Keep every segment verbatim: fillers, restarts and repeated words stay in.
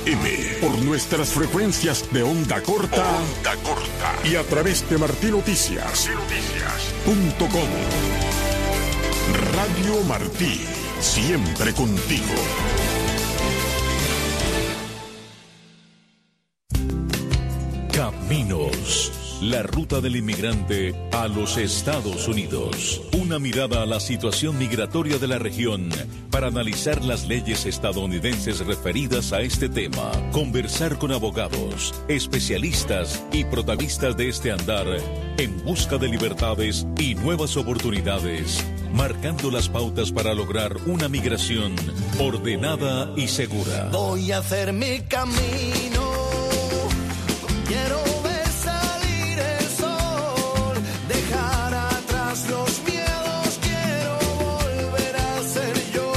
M, por nuestras frecuencias de onda corta, onda corta y a través de Martí Noticias punto com. Radio Martí, siempre contigo. Caminos, la ruta del inmigrante a los Estados Unidos. Una mirada a la situación migratoria de la región para analizar las leyes estadounidenses referidas a este tema. Conversar con abogados, especialistas y protagonistas de este andar en busca de libertades y nuevas oportunidades, marcando las pautas para lograr una migración ordenada y segura. Voy a hacer mi camino. Quiero ver salir el sol, dejar atrás los miedos, quiero volver a ser yo.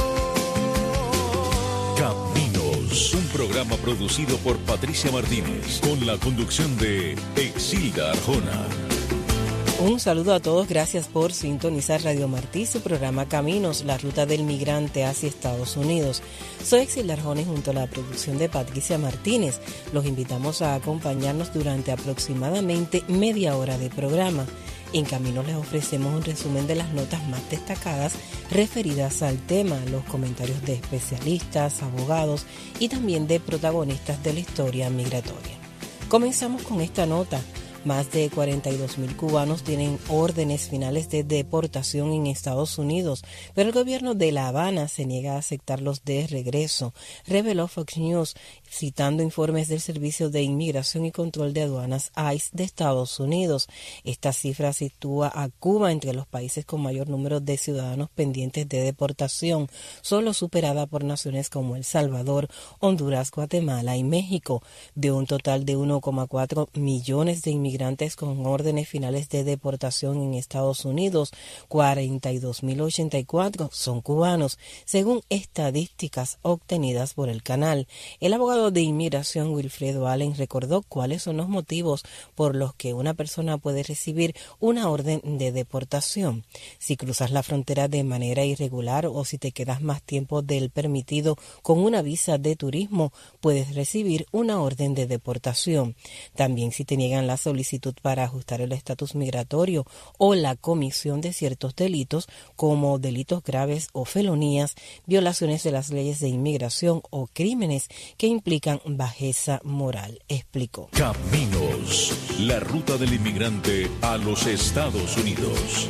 Caminos, un programa producido por Patricia Martínez, con la conducción de Exilda Arjona. Un saludo a todos, gracias por sintonizar Radio Martí, su programa Caminos, la ruta del migrante hacia Estados Unidos. Soy Exilda Arjona y junto a la producción de Patricia Martínez, los invitamos a acompañarnos durante aproximadamente media hora de programa. En Caminos les ofrecemos un resumen de las notas más destacadas referidas al tema, los comentarios de especialistas, abogados y también de protagonistas de la historia migratoria. Comenzamos con esta nota. Más de cuarenta y dos mil cubanos tienen órdenes finales de deportación en Estados Unidos, pero el gobierno de La Habana se niega a aceptarlos de regreso, reveló Fox News, citando informes del Servicio de Inmigración y Control de Aduanas I C E de Estados Unidos. Esta cifra sitúa a Cuba entre los países con mayor número de ciudadanos pendientes de deportación, solo superada por naciones como El Salvador, Honduras, Guatemala y México. De un total de uno coma cuatro millones de inmigrantes Inmigrantes con órdenes finales de deportación en Estados Unidos, cuarenta y dos mil ochenta y cuatro son cubanos, según estadísticas obtenidas por el canal. El abogado de inmigración Wilfredo Allen recordó cuáles son los motivos por los que una persona puede recibir una orden de deportación. Si cruzas la frontera de manera irregular o si te quedas más tiempo del permitido con una visa de turismo, puedes recibir una orden de deportación. También si te niegan la solicitud para ajustar el estatus migratorio o la comisión de ciertos delitos como delitos graves o felonías, violaciones de las leyes de inmigración o crímenes que implican bajeza moral, explicó. Caminos, la ruta del inmigrante a los Estados Unidos.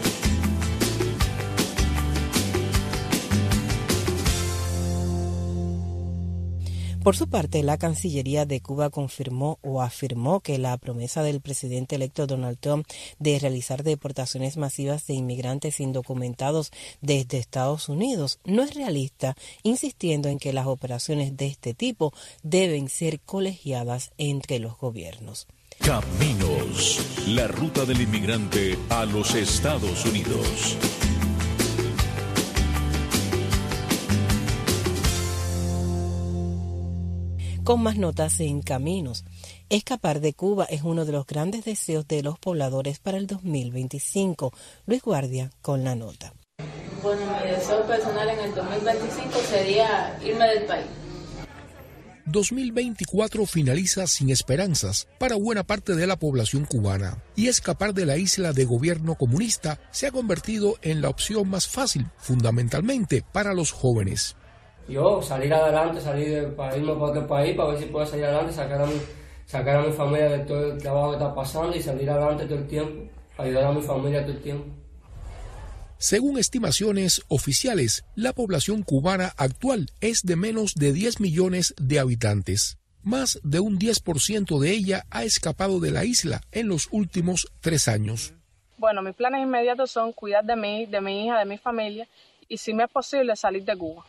Por su parte, la Cancillería de Cuba confirmó o afirmó que la promesa del presidente electo Donald Trump de realizar deportaciones masivas de inmigrantes indocumentados desde Estados Unidos no es realista, insistiendo en que las operaciones de este tipo deben ser colegiadas entre los gobiernos. Caminos, la ruta del inmigrante a los Estados Unidos. Con más notas en Caminos. Escapar de Cuba es uno de los grandes deseos de los pobladores para el dos mil veinticinco. Luis Guardia con la nota. Bueno, mi deseo personal en el dos mil veinticinco sería irme del país. dos mil veinticuatro finaliza sin esperanzas para buena parte de la población cubana y escapar de la isla de gobierno comunista se ha convertido en la opción más fácil, fundamentalmente para los jóvenes. Yo salir adelante, salir para irme para otro país, para ver si puedo salir adelante, sacar a mi, sacar a mi familia de todo el trabajo que está pasando y salir adelante todo el tiempo, ayudar a mi familia todo el tiempo. Según estimaciones oficiales, la población cubana actual es de menos de diez millones de habitantes. Más de un diez por ciento de ella ha escapado de la isla en los últimos tres años. Bueno, mis planes inmediatos son cuidar de mí, de mi hija, de mi familia y si me es posible salir de Cuba.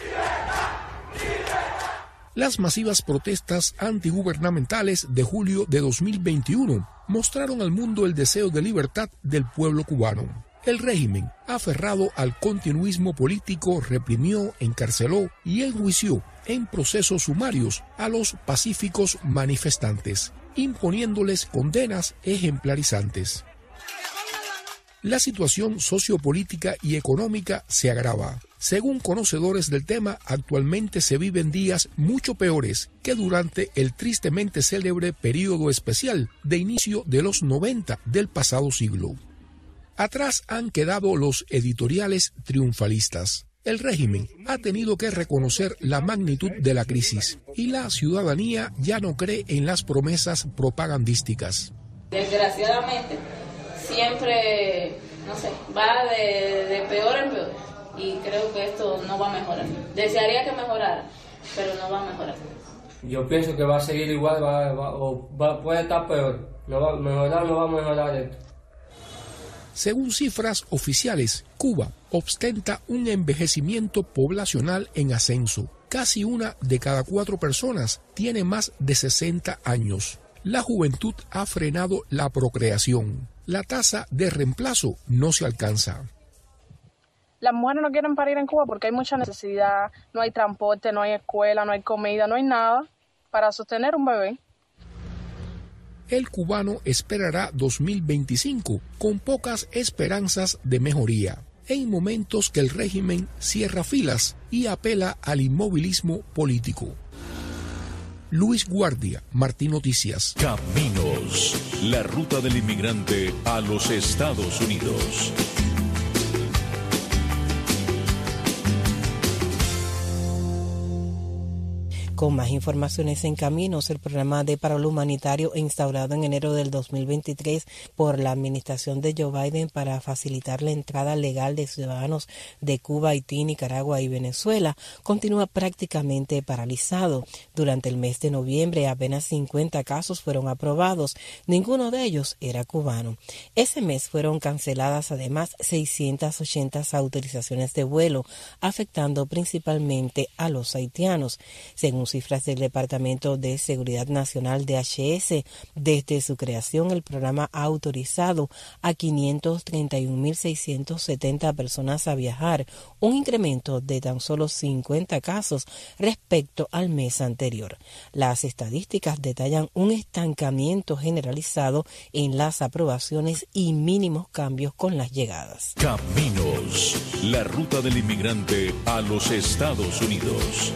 Las masivas protestas antigubernamentales de julio de dos mil veintiuno mostraron al mundo el deseo de libertad del pueblo cubano. El régimen, aferrado al continuismo político, reprimió, encarceló y enjuició en procesos sumarios a los pacíficos manifestantes, imponiéndoles condenas ejemplarizantes. La situación sociopolítica y económica se agrava. Según conocedores del tema, actualmente se viven días mucho peores que durante el tristemente célebre período especial de inicio de los noventa del pasado siglo. Atrás han quedado los editoriales triunfalistas. El régimen ha tenido que reconocer la magnitud de la crisis y la ciudadanía ya no cree en las promesas propagandísticas. Desgraciadamente, siempre, no sé, va de, de peor en peor y creo que esto no va a mejorar. Desearía que mejorara, pero no va a mejorar. Yo pienso que va a seguir igual, va, va, o va, puede estar peor. No va a mejorar, no va a mejorar esto. Según cifras oficiales, Cuba ostenta un envejecimiento poblacional en ascenso. Casi una de cada cuatro personas tiene más de sesenta años. La juventud ha frenado la procreación. La tasa de reemplazo no se alcanza. Las mujeres no quieren parir en Cuba porque hay mucha necesidad, no hay transporte, no hay escuela, no hay comida, no hay nada para sostener un bebé. El cubano esperará dos mil veinticinco con pocas esperanzas de mejoría, en momentos que el régimen cierra filas y apela al inmovilismo político. Luis Guardia, Martín Noticias. Caminos, la ruta del inmigrante a los Estados Unidos. Con más informaciones en Caminos, el programa de paro humanitario instaurado en enero del dos mil veintitrés por la administración de Joe Biden para facilitar la entrada legal de ciudadanos de Cuba, Haití, Nicaragua y Venezuela continúa prácticamente paralizado. Durante el mes de noviembre apenas cincuenta casos fueron aprobados, ninguno de ellos era cubano. Ese mes fueron canceladas además seiscientas ochenta autorizaciones de vuelo, afectando principalmente a los haitianos. Según cifras del Departamento de Seguridad Nacional de H S, desde su creación el programa ha autorizado a quinientos treinta y un mil seiscientos setenta personas a viajar, un incremento de tan solo cincuenta casos respecto al mes anterior. Las estadísticas detallan un estancamiento generalizado en las aprobaciones y mínimos cambios con las llegadas. Caminos, la ruta del inmigrante a los Estados Unidos.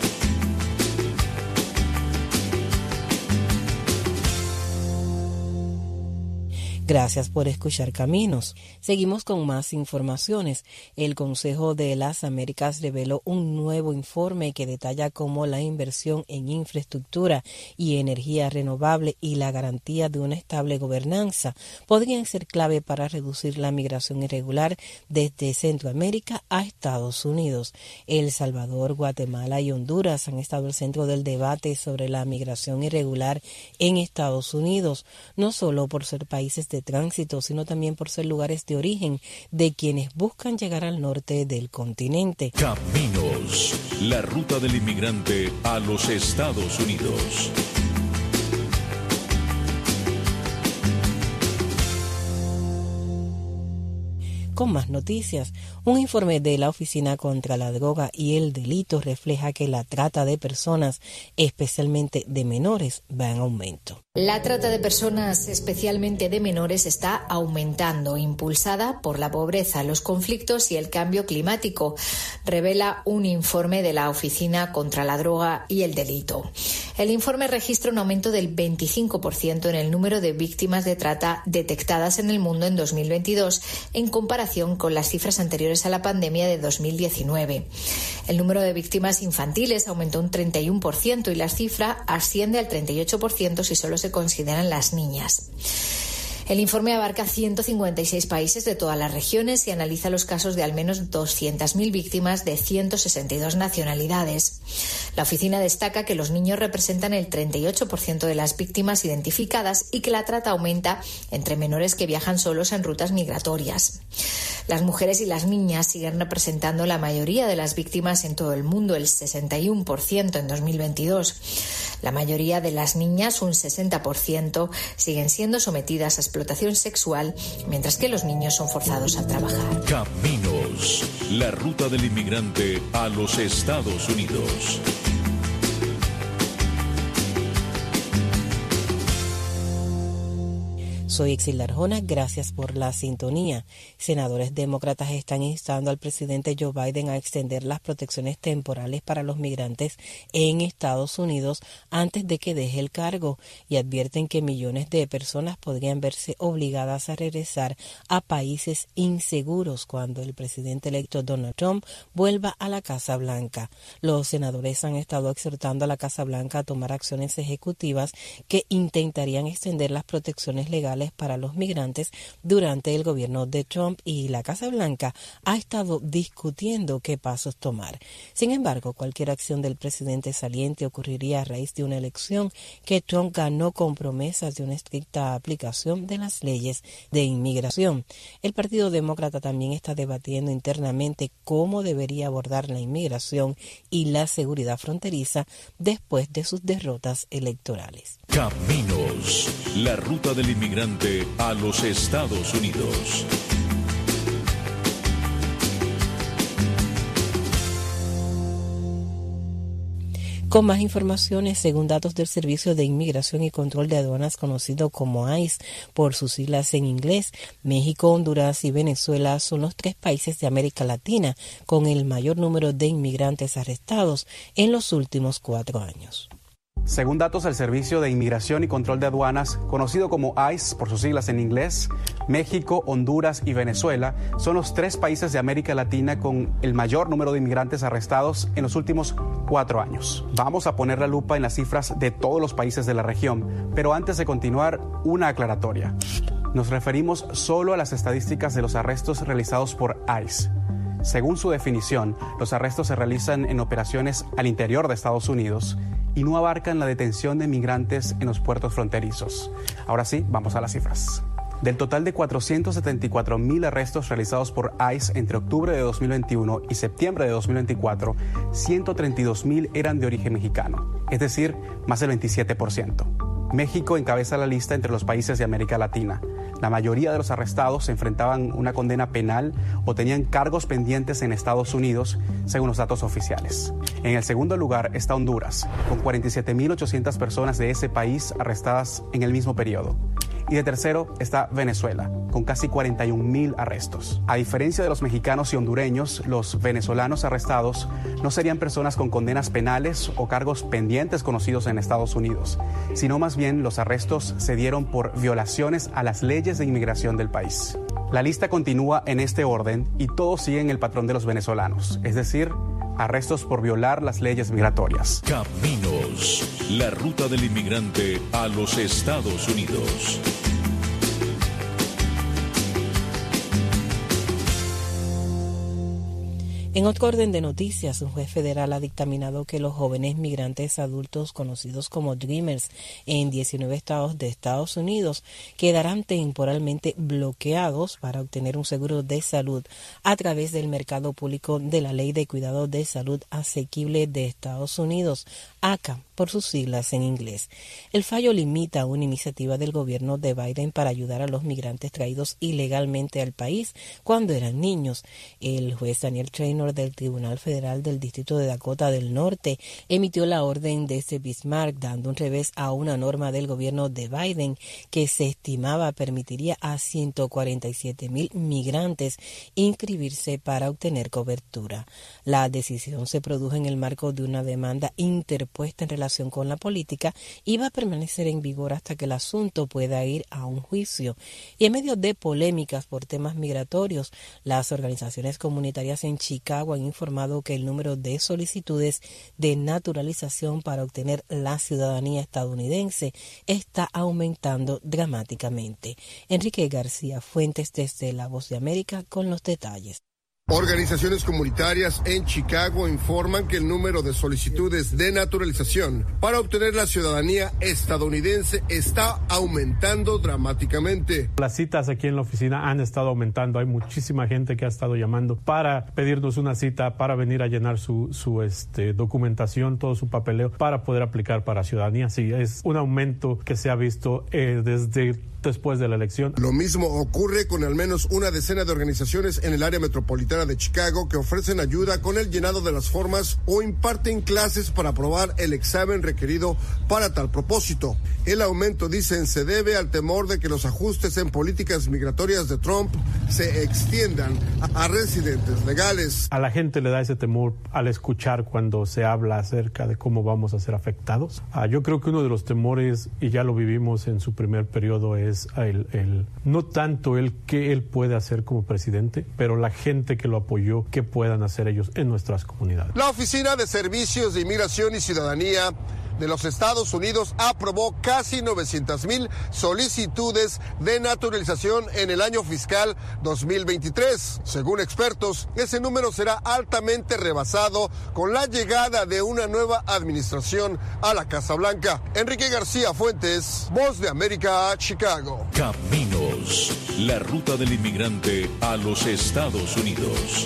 Gracias por escuchar Caminos. Seguimos con más informaciones. El Consejo de las Américas reveló un nuevo informe que detalla cómo la inversión en infraestructura y energía renovable y la garantía de una estable gobernanza podrían ser clave para reducir la migración irregular desde Centroamérica a Estados Unidos. El Salvador, Guatemala y Honduras han estado al centro del debate sobre la migración irregular en Estados Unidos, no solo por ser países de tránsito, sino también por ser lugares de origen de quienes buscan llegar al norte del continente. Caminos, la ruta del inmigrante a los Estados Unidos. Con más noticias, un informe de la Oficina contra la Droga y el Delito refleja que la trata de personas, especialmente de menores, va en aumento. La trata de personas, especialmente de menores, está aumentando, impulsada por la pobreza, los conflictos y el cambio climático, revela un informe de la Oficina contra la Droga y el Delito. El informe registra un aumento del veinticinco por ciento en el número de víctimas de trata detectadas en el mundo en dos mil veintidós, en comparación con las cifras anteriores a la pandemia de dos mil diecinueve. El número de víctimas infantiles aumentó un treinta y uno por ciento y la cifra asciende al treinta y ocho por ciento si solo se consideran las niñas. El informe abarca ciento cincuenta y seis países de todas las regiones y analiza los casos de al menos doscientas mil víctimas de ciento sesenta y dos nacionalidades. La oficina destaca que los niños representan el treinta y ocho por ciento de las víctimas identificadas y que la trata aumenta entre menores que viajan solos en rutas migratorias. Las mujeres y las niñas siguen representando la mayoría de las víctimas en todo el mundo, el sesenta y uno por ciento en dos mil veintidós. La mayoría de las niñas, un sesenta por ciento, siguen siendo sometidas a explotación sexual, mientras que los niños son forzados a trabajar. Caminos, la ruta del inmigrante a los Estados Unidos. Soy Exilda Arjona, gracias por la sintonía. Senadores demócratas están instando al presidente Joe Biden a extender las protecciones temporales para los migrantes en Estados Unidos antes de que deje el cargo y advierten que millones de personas podrían verse obligadas a regresar a países inseguros cuando el presidente electo Donald Trump vuelva a la Casa Blanca. Los senadores han estado exhortando a la Casa Blanca a tomar acciones ejecutivas que intentarían extender las protecciones legales para los migrantes durante el gobierno de Trump, y la Casa Blanca ha estado discutiendo qué pasos tomar. Sin embargo, cualquier acción del presidente saliente ocurriría a raíz de una elección que Trump ganó con promesas de una estricta aplicación de las leyes de inmigración. El Partido Demócrata también está debatiendo internamente cómo debería abordar la inmigración y la seguridad fronteriza después de sus derrotas electorales. Caminos, la ruta del inmigrante a los Estados Unidos. Con más informaciones, según datos del Servicio de Inmigración y Control de Aduanas, conocido como ICE por sus siglas en inglés, México, Honduras y Venezuela son los tres países de América Latina con el mayor número de inmigrantes arrestados en los últimos cuatro años. Según datos del Servicio de Inmigración y Control de Aduanas, conocido como ICE por sus siglas en inglés, México, Honduras y Venezuela son los tres países de América Latina con el mayor número de inmigrantes arrestados en los últimos cuatro años. Vamos a poner la lupa en las cifras de todos los países de la región, pero antes de continuar, una aclaratoria. Nos referimos solo a las estadísticas de los arrestos realizados por ICE. Según su definición, los arrestos se realizan en operaciones al interior de Estados Unidos y no abarcan la detención de migrantes en los puertos fronterizos. Ahora sí, vamos a las cifras. Del total de cuatrocientos setenta y cuatro mil arrestos realizados por ICE entre octubre de dos mil veintiuno y septiembre de dos mil veinticuatro, ciento treinta y dos mil eran de origen mexicano, es decir, más del veintisiete por ciento. México encabeza la lista entre los países de América Latina. La mayoría de los arrestados se enfrentaban una condena penal o tenían cargos pendientes en Estados Unidos, según los datos oficiales. En el segundo lugar está Honduras, con cuarenta y siete mil ochocientas personas de ese país arrestadas en el mismo periodo. Y de tercero está Venezuela, con casi cuarenta y un mil arrestos. A diferencia de los mexicanos y hondureños, los venezolanos arrestados no serían personas con condenas penales o cargos pendientes conocidos en Estados Unidos, sino más bien los arrestos se dieron por violaciones a las leyes de inmigración del país. La lista continúa en este orden y todos siguen el patrón de los venezolanos, es decir, arrestos por violar las leyes migratorias. Caminos, la ruta del inmigrante a los Estados Unidos. En otro orden de noticias, un juez federal ha dictaminado que los jóvenes migrantes adultos conocidos como Dreamers en diecinueve estados de Estados Unidos quedarán temporalmente bloqueados para obtener un seguro de salud a través del mercado público de la Ley de Cuidado de Salud Asequible de Estados Unidos, A C A, por sus siglas en inglés. El fallo limita una iniciativa del gobierno de Biden para ayudar a los migrantes traídos ilegalmente al país cuando eran niños. El juez Daniel Traynor del Tribunal Federal del Distrito de Dakota del Norte emitió la orden desde Bismarck, dando un revés a una norma del gobierno de Biden que se estimaba permitiría a ciento cuarenta y siete mil migrantes inscribirse para obtener cobertura. La decisión se produjo en el marco de una demanda interpuesta en relación con la política y va a permanecer en vigor hasta que el asunto pueda ir a un juicio. Y en medio de polémicas por temas migratorios, las organizaciones comunitarias en Chicago han informado que el número de solicitudes de naturalización para obtener la ciudadanía estadounidense está aumentando dramáticamente. Enrique García Fuentes desde La Voz de América con los detalles. Organizaciones comunitarias en Chicago informan que el número de solicitudes de naturalización para obtener la ciudadanía estadounidense está aumentando dramáticamente. Las citas aquí en la oficina han estado aumentando. Hay muchísima gente que ha estado llamando para pedirnos una cita, para venir a llenar su, su este, documentación, todo su papeleo, para poder aplicar para ciudadanía. Sí, es un aumento que se ha visto eh, desde después de la elección. Lo mismo ocurre con al menos una decena de organizaciones en el área metropolitana de Chicago que ofrecen ayuda con el llenado de las formas o imparten clases para aprobar el examen requerido para tal propósito. El aumento, dicen, se debe al temor de que los ajustes en políticas migratorias de Trump se extiendan a residentes legales. A la gente le da ese temor al escuchar cuando se habla acerca de cómo vamos a ser afectados. Ah, yo creo que uno de los temores, y ya lo vivimos en su primer periodo, es el, el no tanto el que él puede hacer como presidente, pero la gente que lo apoyó, qué puedan hacer ellos en nuestras comunidades. La Oficina de Servicios de Inmigración y Ciudadanía de los Estados Unidos aprobó casi novecientas mil solicitudes de naturalización en el año fiscal dos mil veintitrés. Según expertos, ese número será altamente rebasado con la llegada de una nueva administración a la Casa Blanca. Enrique García Fuentes, Voz de América, Chicago. Caminos, la ruta del inmigrante a los Estados Unidos.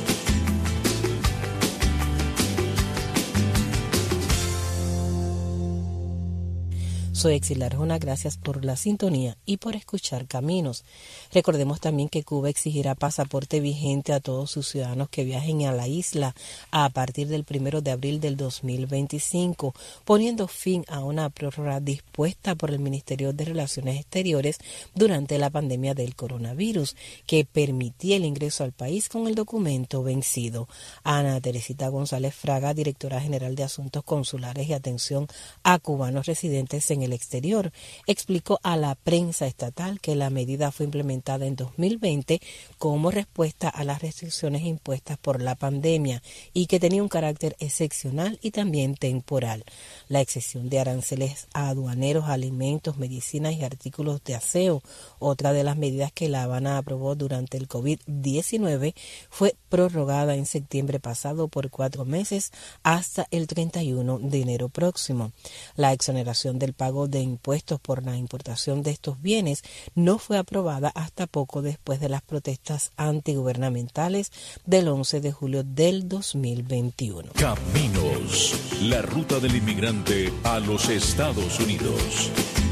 Soy Exilar Arjona, gracias por la sintonía y por escuchar Caminos. Recordemos también que Cuba exigirá pasaporte vigente a todos sus ciudadanos que viajen a la isla a partir del primero de abril del dos mil veinticinco, poniendo fin a una prórroga dispuesta por el Ministerio de Relaciones Exteriores durante la pandemia del coronavirus, que permitía el ingreso al país con el documento vencido. Ana Teresita González Fraga, directora general de Asuntos Consulares y Atención a Cubanos Residentes en el exterior, explicó a la prensa estatal que la medida fue implementada en dos mil veinte como respuesta a las restricciones impuestas por la pandemia y que tenía un carácter excepcional y también temporal. La exención de aranceles a aduaneros, alimentos, medicinas y artículos de aseo, otra de las medidas que La Habana aprobó durante el COVID diecinueve, fue prorrogada en septiembre pasado por cuatro meses hasta el treinta y uno de enero próximo. La exoneración del pago de impuestos por la importación de estos bienes no fue aprobada hasta poco después de las protestas antigubernamentales del once de julio del dos mil veintiuno. Caminos, la ruta del inmigrante a los Estados Unidos.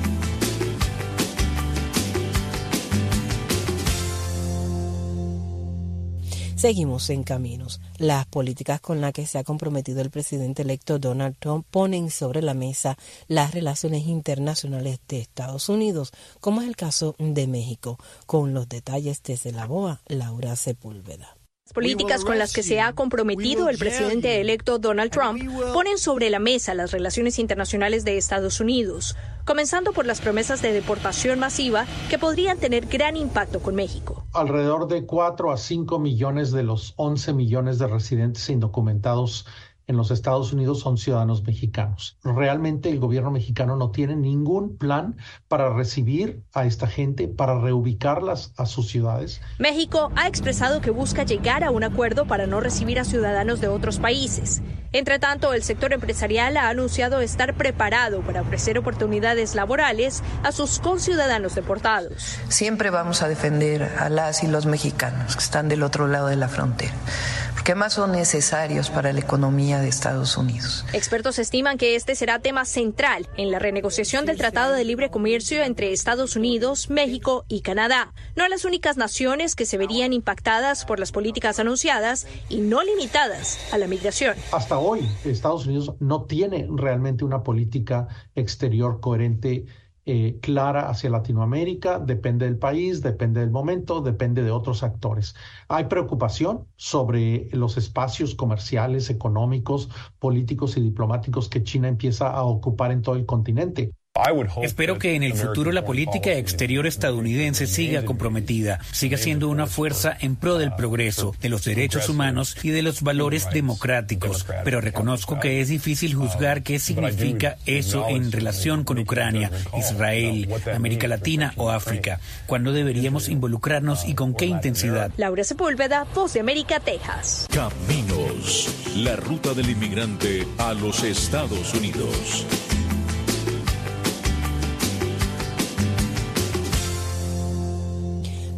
Seguimos en Caminos. Las políticas con las que se ha comprometido el presidente electo Donald Trump ponen sobre la mesa las relaciones internacionales de Estados Unidos, como es el caso de México. Con los detalles desde la B O A, Laura Sepúlveda. Las políticas con las que se ha comprometido el presidente electo Donald Trump ponen sobre la mesa las relaciones internacionales de Estados Unidos, comenzando por las promesas de deportación masiva que podrían tener gran impacto con México. Alrededor de cuatro a cinco millones de los once millones de residentes indocumentados en los Estados Unidos son ciudadanos mexicanos. Realmente el gobierno mexicano no tiene ningún plan para recibir a esta gente, para reubicarlas a sus ciudades. México ha expresado que busca llegar a un acuerdo para no recibir a ciudadanos de otros países. Entre tanto, el sector empresarial ha anunciado estar preparado para ofrecer oportunidades laborales a sus conciudadanos deportados. Siempre vamos a defender a las y los mexicanos que están del otro lado de la frontera, porque además son necesarios para la economía de Estados Unidos. Expertos estiman que este será tema central en la renegociación del Tratado de Libre Comercio entre Estados Unidos, México y Canadá, no las únicas naciones que se verían impactadas por las políticas anunciadas y no limitadas a la migración. Hasta hoy, Estados Unidos no tiene realmente una política exterior coherente, Eh, clara hacia Latinoamérica. Depende del país, depende del momento, depende de otros actores. Hay preocupación sobre los espacios comerciales, económicos, políticos y diplomáticos que China empieza a ocupar en todo el continente. Espero que en el futuro la política exterior estadounidense siga comprometida, siga siendo una fuerza en pro del progreso, de los derechos humanos y de los valores democráticos, pero reconozco que es difícil juzgar qué significa eso en relación con Ucrania, Israel, América Latina o África. ¿Cuándo deberíamos involucrarnos y con qué intensidad? Laura Sepúlveda, Voz de América, Texas. Caminos, la ruta del inmigrante a los Estados Unidos.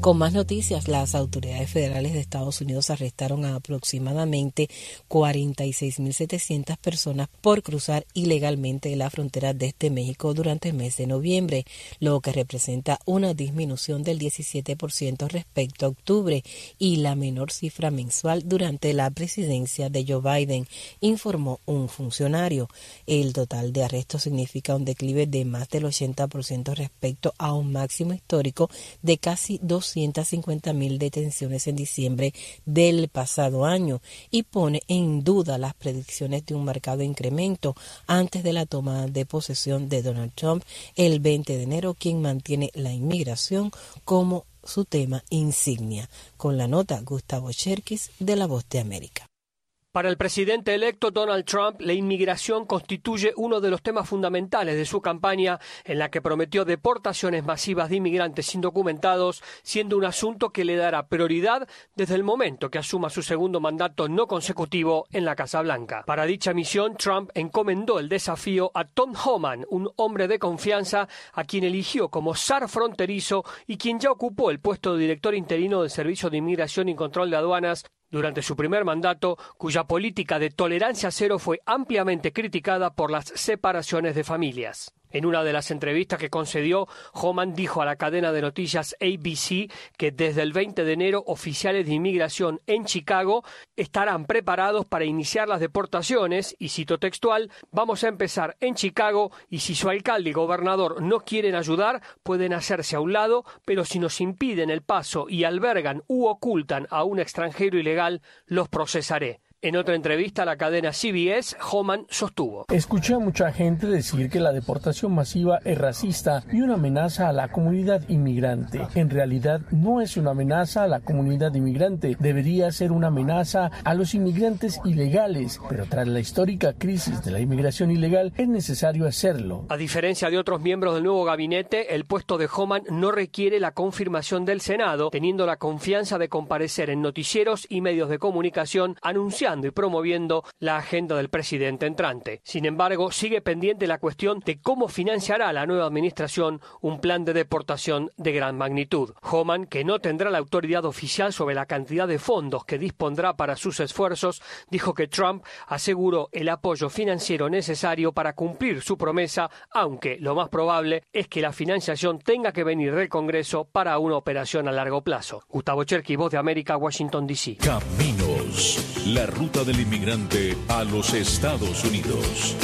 Con más noticias, las autoridades federales de Estados Unidos arrestaron a aproximadamente cuarenta y seis mil setecientas personas por cruzar ilegalmente la frontera desde México durante el mes de noviembre, lo que representa una disminución del diecisiete por ciento respecto a octubre y la menor cifra mensual durante la presidencia de Joe Biden, informó un funcionario. El total de arrestos significa un declive de más del ochenta por ciento respecto a un máximo histórico de casi doscientas cincuenta mil detenciones en diciembre del pasado año y pone en duda las predicciones de un marcado incremento antes de la toma de posesión de Donald Trump el veinte de enero, quien mantiene la inmigración como su tema insignia. Con la nota, Gustavo Cherkis, de La Voz de América. Para el presidente electo Donald Trump, la inmigración constituye uno de los temas fundamentales de su campaña, en la que prometió deportaciones masivas de inmigrantes indocumentados, siendo un asunto que le dará prioridad desde el momento que asuma su segundo mandato no consecutivo en la Casa Blanca. Para dicha misión, Trump encomendó el desafío a Tom Homan, un hombre de confianza a quien eligió como zar fronterizo y quien ya ocupó el puesto de director interino del Servicio de Inmigración y Control de Aduanas durante su primer mandato, cuya política de tolerancia cero fue ampliamente criticada por las separaciones de familias. En una de las entrevistas que concedió, Homan dijo a la cadena de noticias A B C que desde el veinte de enero oficiales de inmigración en Chicago estarán preparados para iniciar las deportaciones y, cito textual, vamos a empezar en Chicago y si su alcalde y gobernador no quieren ayudar, pueden hacerse a un lado, pero si nos impiden el paso y albergan u ocultan a un extranjero ilegal, los procesaré. En otra entrevista a la cadena C B S, Homan sostuvo: Escuché a mucha gente decir que la deportación masiva es racista y una amenaza a la comunidad inmigrante. En realidad no es una amenaza a la comunidad inmigrante, debería ser una amenaza a los inmigrantes ilegales, pero tras la histórica crisis de la inmigración ilegal es necesario hacerlo. A diferencia de otros miembros del nuevo gabinete, el puesto de Homan no requiere la confirmación del Senado, teniendo la confianza de comparecer en noticieros y medios de comunicación anunciando y promoviendo la agenda del presidente entrante. Sin embargo, sigue pendiente la cuestión de cómo financiará la nueva administración un plan de deportación de gran magnitud. Homan, que no tendrá la autoridad oficial sobre la cantidad de fondos que dispondrá para sus esfuerzos, dijo que Trump aseguró el apoyo financiero necesario para cumplir su promesa, aunque lo más probable es que la financiación tenga que venir del Congreso para una operación a largo plazo. Gustavo Cherkis, Voz de América, Washington, D C. Caminos. La ruta del inmigrante a los Estados Unidos.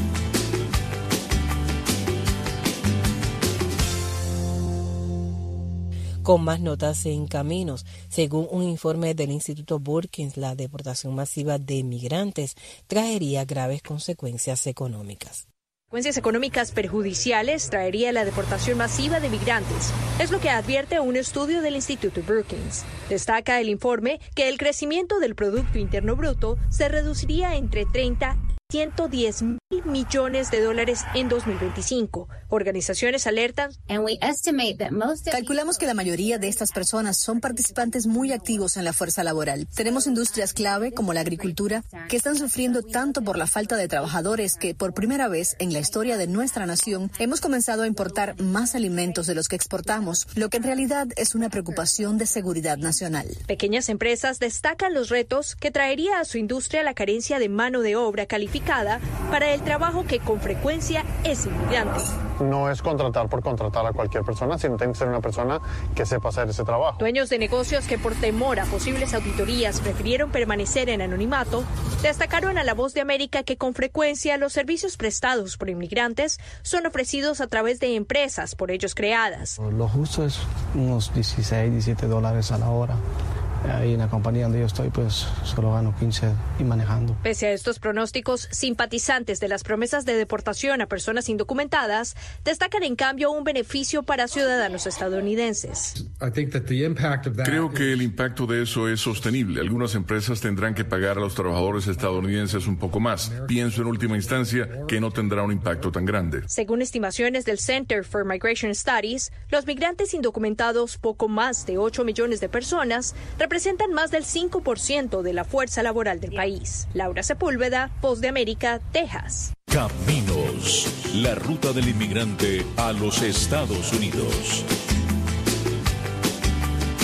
Con más notas en Caminos, según un informe del Instituto Brookings, la deportación masiva de migrantes traería graves consecuencias económicas. Consecuencias económicas perjudiciales traería la deportación masiva de migrantes. Es lo que advierte un estudio del Instituto Brookings. Destaca el informe que el crecimiento del Producto Interno Bruto se reduciría entre treinta y ciento diez mil millones de dólares en dos mil veinticinco. Organizaciones alertan. Calculamos que la mayoría de estas personas son participantes muy activos en la fuerza laboral. Tenemos industrias clave como la agricultura que están sufriendo tanto por la falta de trabajadores que por primera vez en la historia de nuestra nación hemos comenzado a importar más alimentos de los que exportamos, lo que en realidad es una preocupación de seguridad nacional. Pequeñas empresas destacan los retos que traería a su industria la carencia de mano de obra calificada para el trabajo que con frecuencia es inmigrante. No es contratar por contratar a cualquier persona, sino tiene que ser una persona que sepa hacer ese trabajo. Dueños de negocios que por temor a posibles auditorías prefirieron permanecer en anonimato, destacaron a La Voz de América que con frecuencia los servicios prestados por inmigrantes son ofrecidos a través de empresas por ellos creadas. Lo justo es unos dieciséis, diecisiete dólares a la hora. Ahí en la compañía donde yo estoy, pues solo gano quince y manejando. Pese a estos pronósticos, simpatizantes de las promesas de deportación a personas indocumentadas destacan en cambio un beneficio para ciudadanos estadounidenses. Creo que el impacto de eso es sostenible. Algunas empresas tendrán que pagar a los trabajadores estadounidenses un poco más. Pienso en última instancia que no tendrá un impacto tan grande. Según estimaciones del Center for Migration Studies, los migrantes indocumentados, poco más de ocho millones de personas, representan más del cinco por ciento de la fuerza laboral del país. Laura Sepúlveda, Voz de América, Texas. Caminos, la ruta del inmigrante a los Estados Unidos.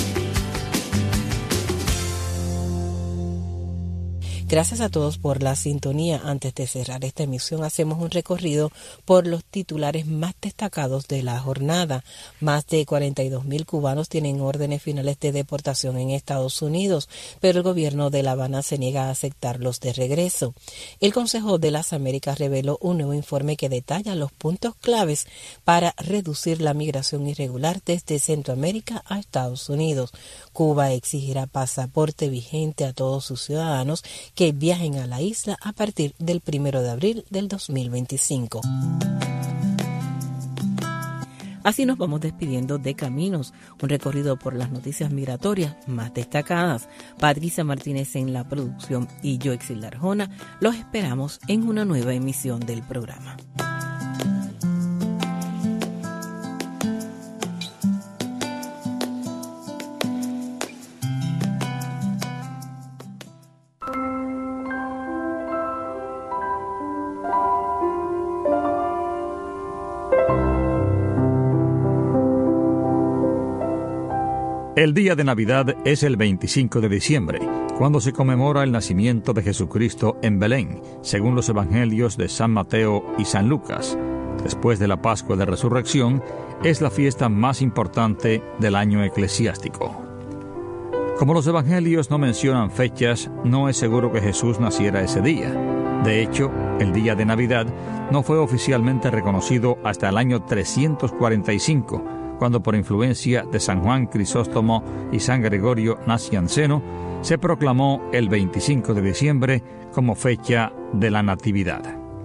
Gracias a todos por la sintonía. Antes de cerrar esta emisión, hacemos un recorrido por los titulares más destacados de la jornada. Más de cuarenta y dos mil cubanos tienen órdenes finales de deportación en Estados Unidos, pero el gobierno de La Habana se niega a aceptarlos de regreso. El Consejo de las Américas reveló un nuevo informe que detalla los puntos claves para reducir la migración irregular desde Centroamérica a Estados Unidos. Cuba exigirá pasaporte vigente a todos sus ciudadanos que viajen a la isla a partir del primero de abril del dos mil veinticinco. Así nos vamos despidiendo de Caminos, un recorrido por las noticias migratorias más destacadas. Patricia Martínez en la producción y yo, Exilda Arjona, los esperamos en una nueva emisión del programa. El día de Navidad es el veinticinco de diciembre, cuando se conmemora el nacimiento de Jesucristo en Belén, según los evangelios de San Mateo y San Lucas. Después de la Pascua de Resurrección, es la fiesta más importante del año eclesiástico. Como los evangelios no mencionan fechas, no es seguro que Jesús naciera ese día. De hecho, el día de Navidad no fue oficialmente reconocido hasta el año trescientos cuarenta y cinco, cuando por influencia de San Juan Crisóstomo y San Gregorio Nacianceno, se proclamó el veinticinco de diciembre como fecha de la Natividad.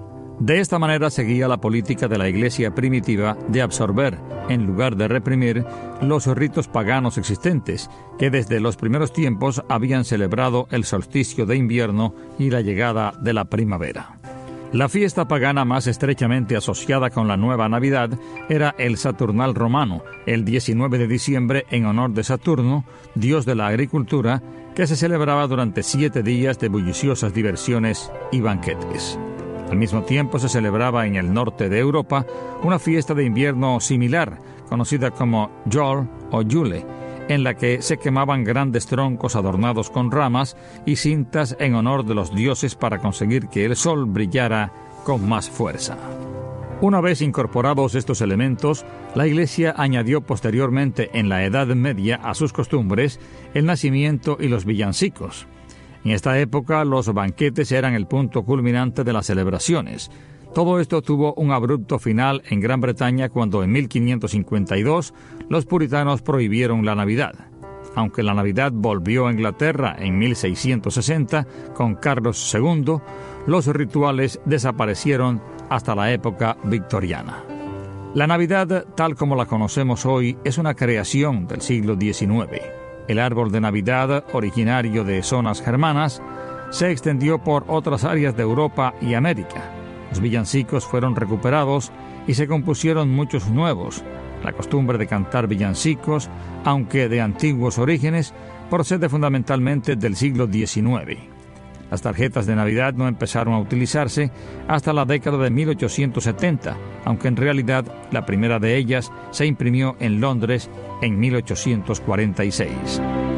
De esta manera seguía la política de la Iglesia primitiva de absorber, en lugar de reprimir, los ritos paganos existentes, que desde los primeros tiempos habían celebrado el solsticio de invierno y la llegada de la primavera. La fiesta pagana más estrechamente asociada con la nueva Navidad era el Saturnal romano, el diecinueve de diciembre en honor de Saturno, dios de la agricultura, que se celebraba durante siete días de bulliciosas diversiones y banquetes. Al mismo tiempo se celebraba en el norte de Europa una fiesta de invierno similar, conocida como Yule o Yule, en la que se quemaban grandes troncos adornados con ramas y cintas en honor de los dioses para conseguir que el sol brillara con más fuerza. Una vez incorporados estos elementos, la Iglesia añadió posteriormente en la Edad Media a sus costumbres el nacimiento y los villancicos. En esta época los banquetes eran el punto culminante de las celebraciones. Todo esto tuvo un abrupto final en Gran Bretaña cuando en mil quinientos cincuenta y dos los puritanos prohibieron la Navidad. Aunque la Navidad volvió a Inglaterra en mil seiscientos sesenta con Carlos segundo, los rituales desaparecieron hasta la época victoriana. La Navidad, tal como la conocemos hoy, es una creación del siglo diecinueve. El árbol de Navidad, originario de zonas germanas, se extendió por otras áreas de Europa y América. Los villancicos fueron recuperados y se compusieron muchos nuevos. La costumbre de cantar villancicos, aunque de antiguos orígenes, procede fundamentalmente del siglo diecinueve. Las tarjetas de Navidad no empezaron a utilizarse hasta la década de mil ochocientos setenta, aunque en realidad la primera de ellas se imprimió en Londres en mil ochocientos cuarenta y seis.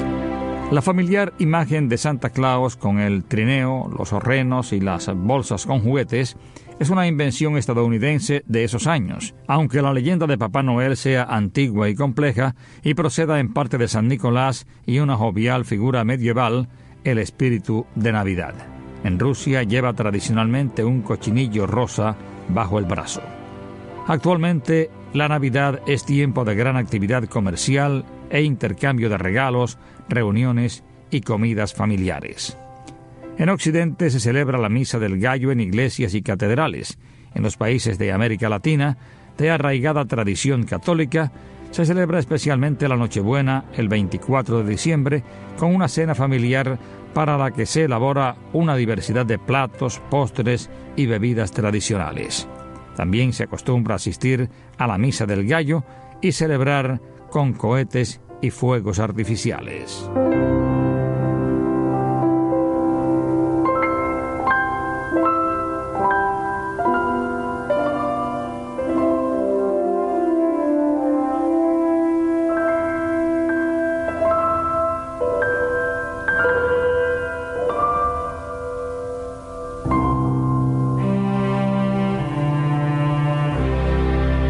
La familiar imagen de Santa Claus con el trineo, los renos y las bolsas con juguetes es una invención estadounidense de esos años, aunque la leyenda de Papá Noel sea antigua y compleja y proceda en parte de San Nicolás y una jovial figura medieval, el espíritu de Navidad. En Rusia lleva tradicionalmente un cochinillo rosa bajo el brazo. Actualmente, la Navidad es tiempo de gran actividad comercial e intercambio de regalos, reuniones y comidas familiares. En Occidente se celebra la Misa del Gallo en iglesias y catedrales. En los países de América Latina, de arraigada tradición católica, se celebra especialmente la Nochebuena el veinticuatro de diciembre con una cena familiar para la que se elabora una diversidad de platos, postres y bebidas tradicionales. También se acostumbra a asistir a la Misa del Gallo y celebrar con cohetes y fuegos artificiales.